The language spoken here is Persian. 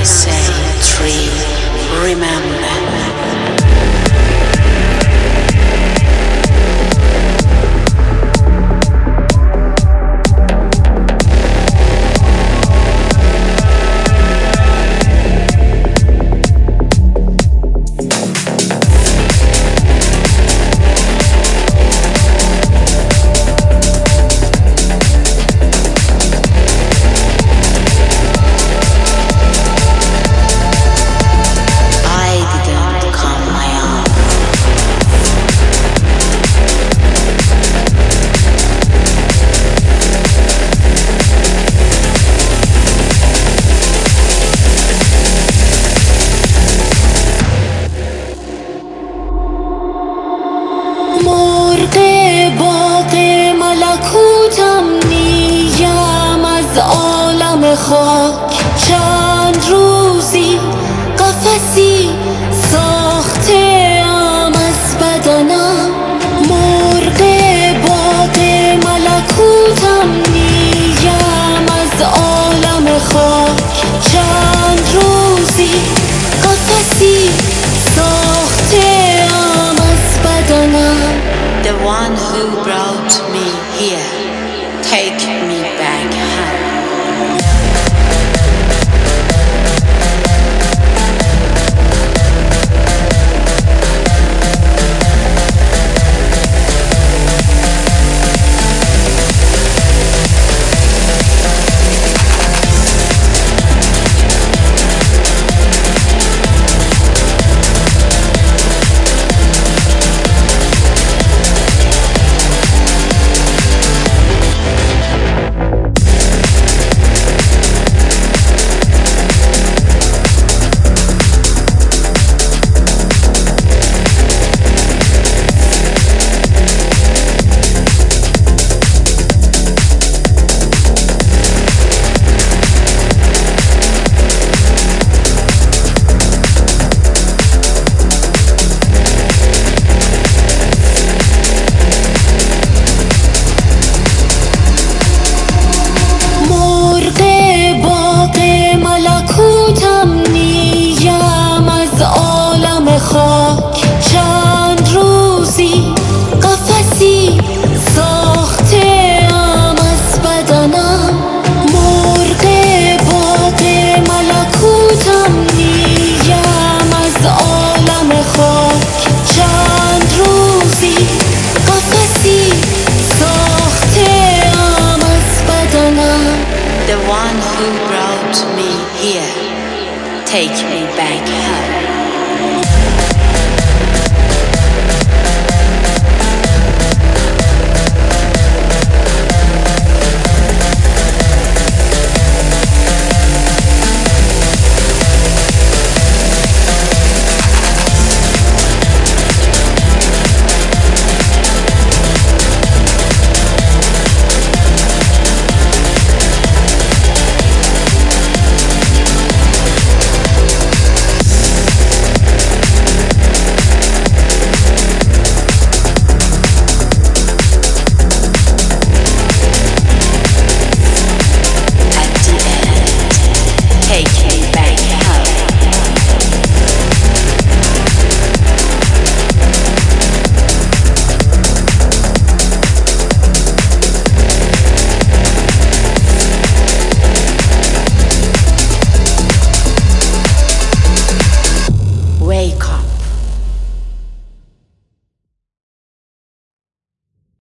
say three, remember. مرغ باغ ملکوتم نیم از عالم خاک چند روزی قفسی ساخته ام از بدنم مرغ باغ ملکوتم نیم از عالم خاک چند روزی قفسی ساخته ام از بدنم The one who brought me here, take me back home. خاک چند روزی قفسی ساخته ام از بدنم مرغ باغ ملکوتم نیم از عالم خاک چند روزی قفسی ساخته ام از بدنم The one who brought me here, take me back home.